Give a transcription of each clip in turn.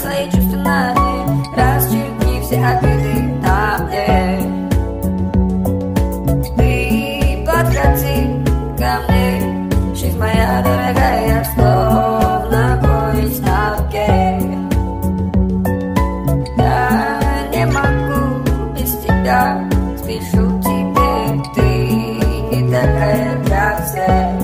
свои чувства на дне, расчеркни все обиды на мне. Ты подходи ко мне, жизнь моя дорогая, словно поезд на руке. Я не могу без тебя, спешу тебе, ты не такая для всех.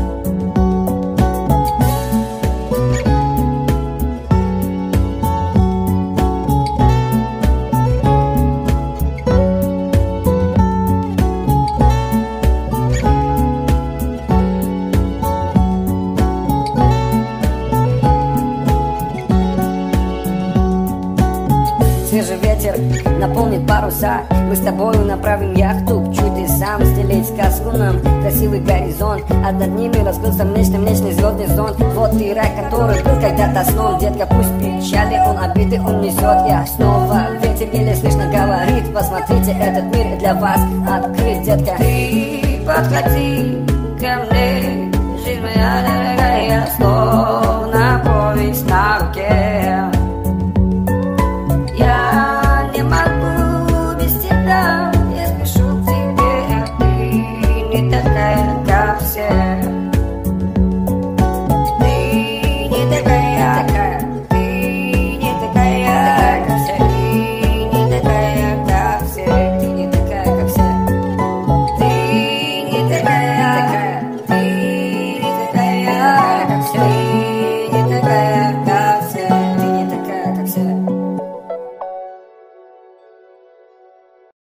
Свежий ветер наполнит паруса, мы с тобою направим яхту к чудесам, стелить сказку нам красивый горизонт, а над ними раскрылся млечный звездный зон. Вот и рай, который был когда-то сном. Детка, пусть печали, он обиды унесет. Я снова, ветер еле слышно говорит: посмотрите, этот мир для вас открыт, детка. Ты подходи ко мне, жизнь моя.